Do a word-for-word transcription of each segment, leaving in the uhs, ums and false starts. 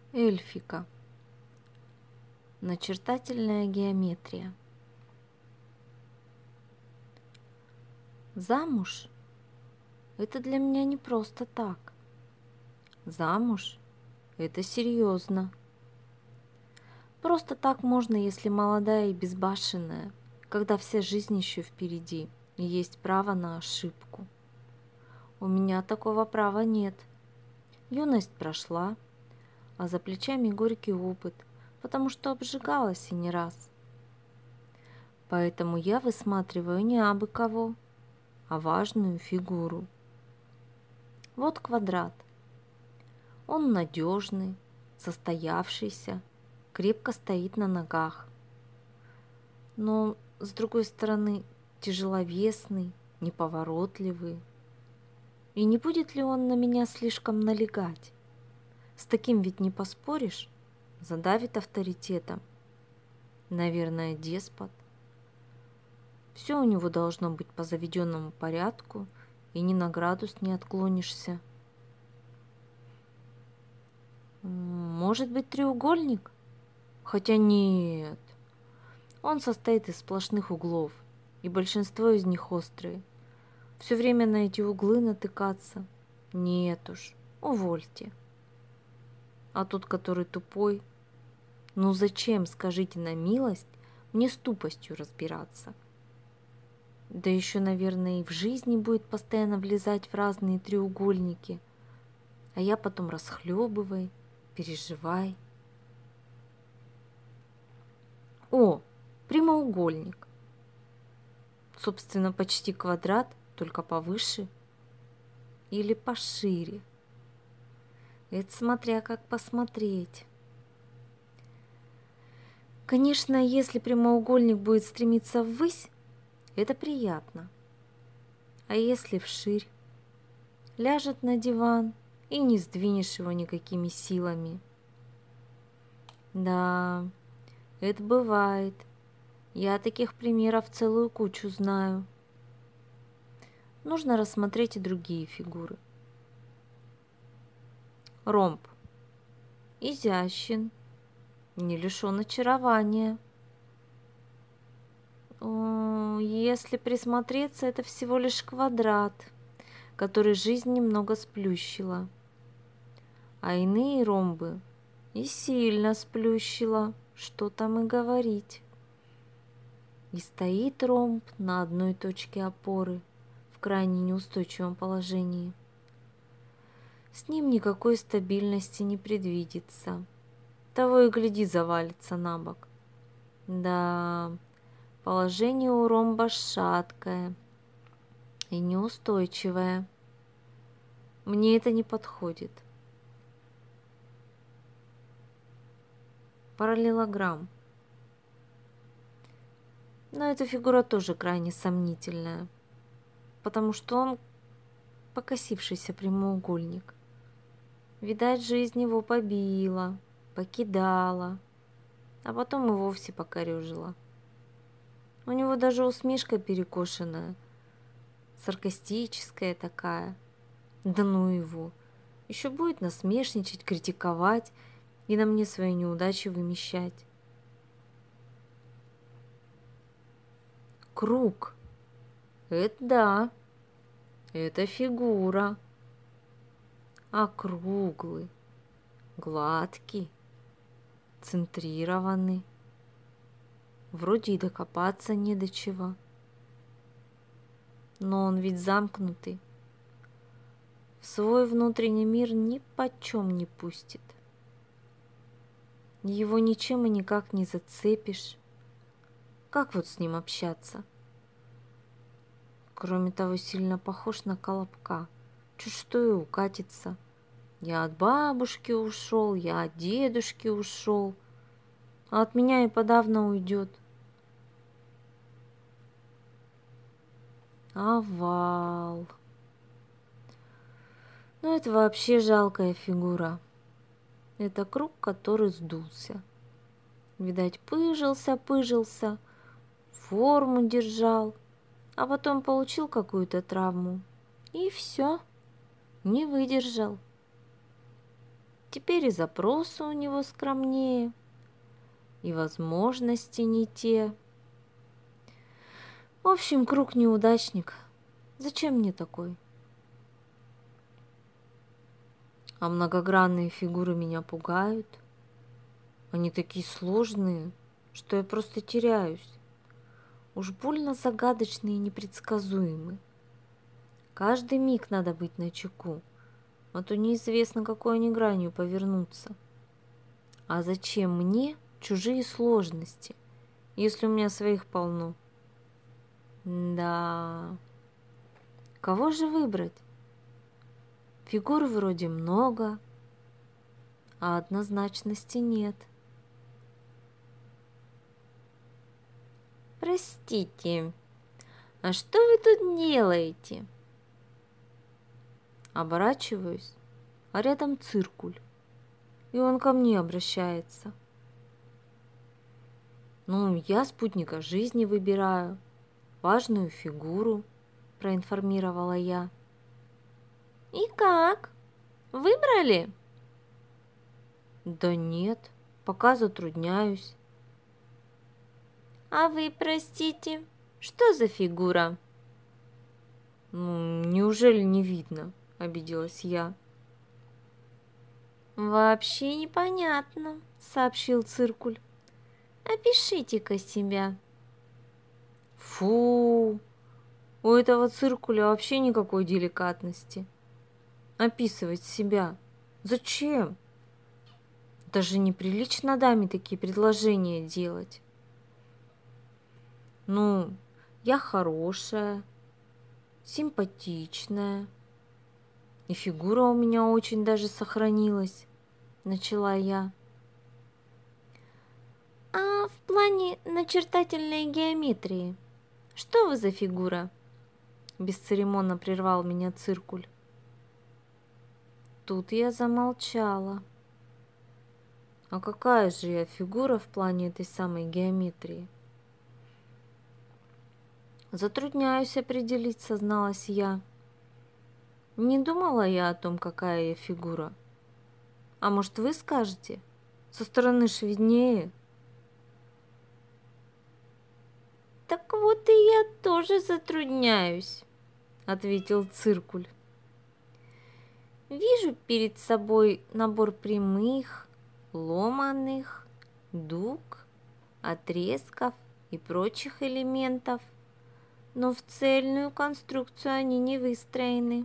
Эльфика. Начертательная геометрия. Замуж – это для меня не просто так. Замуж – это серьезно. Просто так можно, если молодая и безбашенная, когда вся жизнь еще впереди и есть право на ошибку. У меня такого права нет. Юность прошла, а за плечами горький опыт, потому что обжигалась и не раз. Поэтому я высматриваю не абы кого, а важную фигуру. Вот квадрат. Он надежный, состоявшийся, крепко стоит на ногах. Но, с другой стороны, тяжеловесный, неповоротливый. И не будет ли он на меня слишком налегать? С таким ведь не поспоришь, задавит авторитетом. Наверное, деспот. Все у него должно быть по заведенному порядку, и ни на градус не отклонишься. Может быть, треугольник? Хотя нет. Он состоит из сплошных углов, и большинство из них острые. Все время на эти углы натыкаться? Нет уж, увольте. А тот, который тупой, ну зачем, скажите на милость, мне с тупостью разбираться? Да еще, наверное, и в жизни будет постоянно влезать в разные треугольники, а я потом расхлебывай, переживай. О, прямоугольник. Собственно, почти квадрат, только повыше или пошире. Это смотря как посмотреть. Конечно, если прямоугольник будет стремиться ввысь, это приятно. А если вширь? Ляжет на диван и не сдвинешь его никакими силами. Да, это бывает. Я таких примеров целую кучу знаю. Нужно рассмотреть и другие фигуры. Ромб. Изящен, не лишен очарования. Если присмотреться, это всего лишь квадрат, который жизнь немного сплющила. А иные ромбы и сильно сплющила, что там и говорить. И стоит ромб на одной точке опоры в крайне неустойчивом положении. С ним никакой стабильности не предвидится. Того и гляди, завалится на бок. Да, положение у ромба шаткое и неустойчивое. Мне это не подходит. Параллелограмм. Но эта фигура тоже крайне сомнительная, потому что он покосившийся прямоугольник. Видать, жизнь его побила, покидала, а потом и вовсе покорежила. У него даже усмешка перекошенная, саркастическая такая. Да ну его, еще будет насмешничать, критиковать и на мне свои неудачи вымещать. Круг. Это да, это фигура. Округлый, гладкий, центрированный. Вроде и докопаться не до чего. Но он ведь замкнутый. В свой внутренний мир ни почем не пустит. Его ничем и никак не зацепишь. Как вот с ним общаться? Кроме того, сильно похож на колобка. Чуть что и укатится. Я от бабушки ушел, я от дедушки ушел, а от меня и подавно уйдет. Овал. Ну, это вообще жалкая фигура. Это круг, который сдулся. Видать, пыжился, пыжился, форму держал, а потом получил какую-то травму. И все, не выдержал. Теперь и запросы у него скромнее, и возможности не те. В общем, круг неудачник. Зачем мне такой? А многогранные фигуры меня пугают. Они такие сложные, что я просто теряюсь. Уж больно загадочные и непредсказуемы. Каждый миг надо быть начеку, а то неизвестно, какой они гранью повернутся. А зачем мне чужие сложности, если у меня своих полно? Да, кого же выбрать? Фигур вроде много, а однозначности нет. Простите, а что вы тут делаете? Оборачиваюсь, а рядом циркуль, и он ко мне обращается. Ну, я спутника жизни выбираю, важную фигуру, проинформировала я. И как? Выбрали? Да нет, пока затрудняюсь. А вы, простите, что за фигура? Ну, неужели не видно? Обиделась я. Вообще непонятно, сообщил циркуль. Опишите-ка себя. Фу, у этого циркуля вообще никакой деликатности. Описывать себя. Зачем? Даже неприлично даме такие предложения делать. Ну, я хорошая, симпатичная, и фигура у меня очень даже сохранилась, начала я. А в плане начертательной геометрии, что вы за фигура? Бесцеремонно прервал меня циркуль. Тут я замолчала. А какая же я фигура в плане этой самой геометрии? Затрудняюсь определить, созналась я. Не думала я о том, какая я фигура. А может, вы скажете? Со стороны ж виднее. Так вот и я тоже затрудняюсь, ответил циркуль. Вижу перед собой набор прямых, ломаных, дуг, отрезков и прочих элементов, но в цельную конструкцию они не выстроены.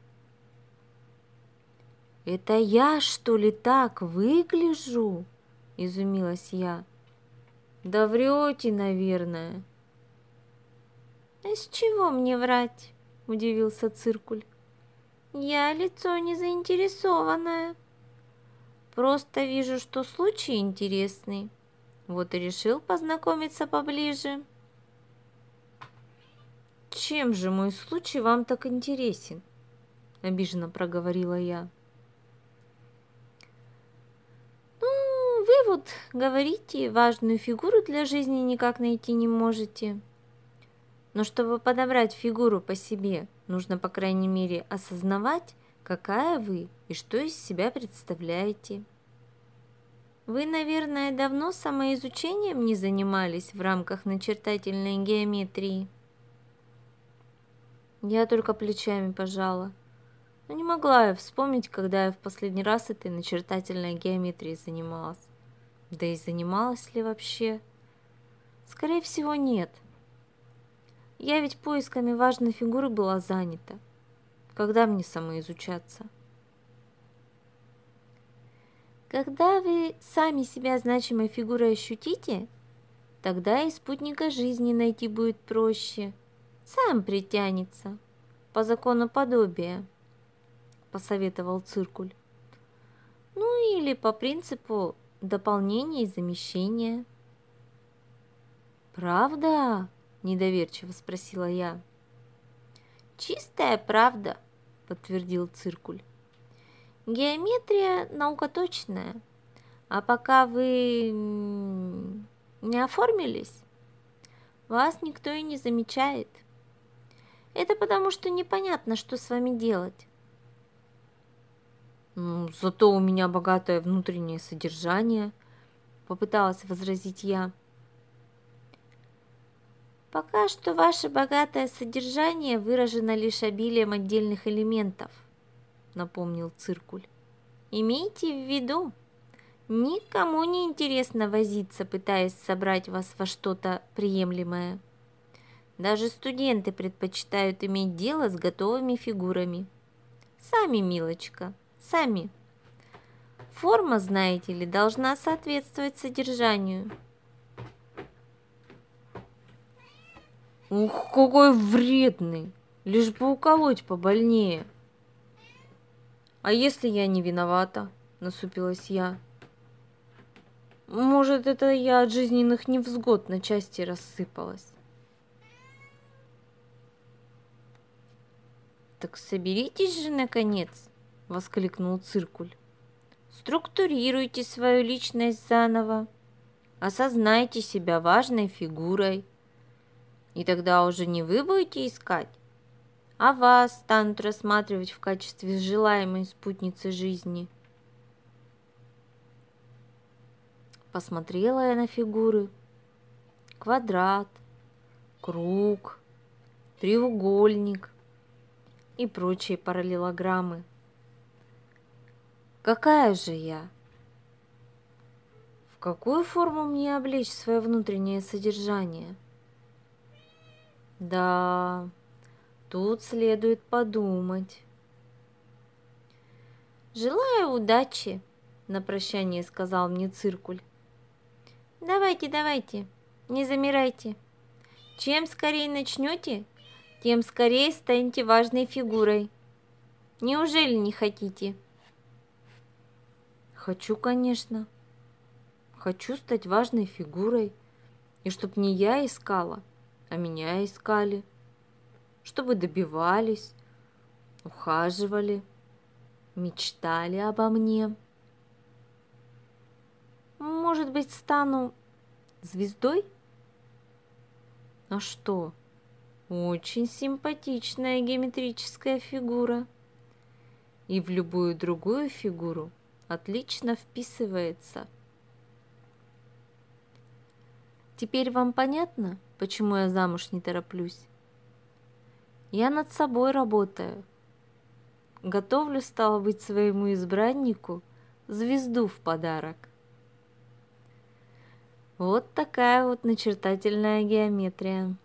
«Это я, что ли, так выгляжу?» – изумилась я. «Да врете, наверное». «А с чего мне врать?» – удивился циркуль. «Я лицо не заинтересованное. Просто вижу, что случай интересный. Вот и решил познакомиться поближе». «Чем же мой случай вам так интересен?» – обиженно проговорила я. «Ну, вы вот говорите, важную фигуру для жизни никак найти не можете. Но чтобы подобрать фигуру по себе, нужно, по крайней мере, осознавать, какая вы и что из себя представляете. Вы, наверное, давно самоизучением не занимались в рамках начертательной геометрии?» Я только плечами пожала. Но не могла я вспомнить, когда я в последний раз этой начертательной геометрией занималась. Да и занималась ли вообще? Скорее всего, нет. Я ведь поисками важной фигуры была занята. Когда мне самоизучаться? Когда вы сами себя значимой фигурой ощутите, тогда и спутника жизни найти будет проще. Сам притянется, по закону подобия, посоветовал циркуль. Ну или по принципу дополнения и замещения. «Правда?» – недоверчиво спросила я. «Чистая правда», – подтвердил циркуль. «Геометрия – наука точная, а пока вы не оформились, вас никто и не замечает. Это потому, что непонятно, что с вами делать. «Ну, зато у меня богатое внутреннее содержание», — попыталась возразить я. «Пока что ваше богатое содержание выражено лишь обилием отдельных элементов», — напомнил Циркуль. «Имейте в виду, никому не интересно возиться, пытаясь собрать вас во что-то приемлемое. Даже студенты предпочитают иметь дело с готовыми фигурами. Сами, милочка, сами. Форма, знаете ли, должна соответствовать содержанию». «Ух, какой вредный! Лишь бы уколоть побольнее!» «А если я не виновата?» – насупилась я. «Может, это я от жизненных невзгод на части рассыпалась?» «Так соберитесь же, наконец!» – воскликнул Циркуль. «Структурируйте свою личность заново, осознайте себя важной фигурой, и тогда уже не вы будете искать, а вас станут рассматривать в качестве желаемой спутницы жизни». Посмотрела я на фигуры. Квадрат, круг, треугольник и прочие параллелограммы. Какая же я? В какую форму мне облечь свое внутреннее содержание? Да, тут следует подумать. «Желаю удачи», — на прощание сказал мне Циркуль. «Давайте, давайте, не замирайте. Чем скорее начнете, тем скорее станете важной фигурой. Неужели не хотите?» «Хочу, конечно. Хочу стать важной фигурой, и чтоб не я искала, а меня искали, чтобы добивались, ухаживали, мечтали обо мне. Может быть, стану звездой? А что? Очень симпатичная геометрическая фигура. И в любую другую фигуру отлично вписывается. Теперь вам понятно, почему я замуж не тороплюсь? Я над собой работаю. Готовлю, стало быть, своему избраннику звезду в подарок. Вот такая вот начертательная геометрия.